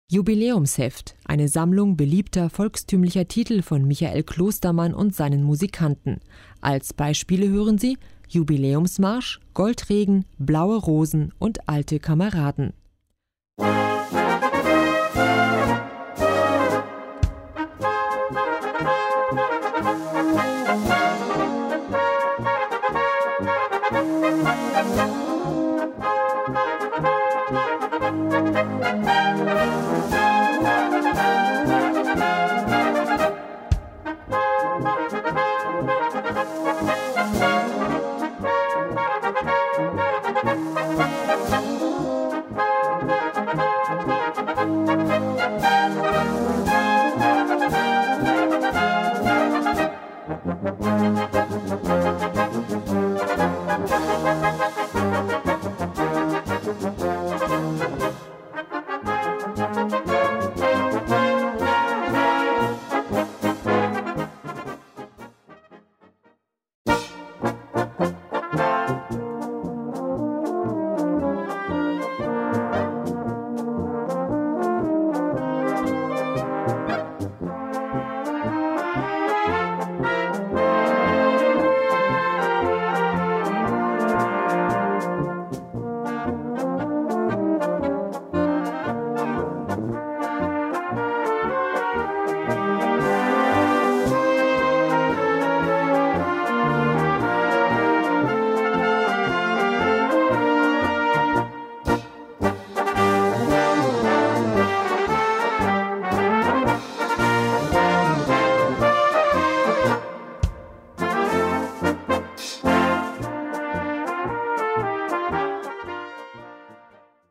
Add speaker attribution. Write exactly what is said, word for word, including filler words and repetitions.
Speaker 1: Jubiläumsheft, eine Sammlung beliebter volkstümlicher Titel von Michael Klostermann und seinen Musikanten. Als Beispiele hören Sie Jubiläumsmarsch, Goldregen, Blaue Rosen und Alte Kameraden.
Speaker 2: Musik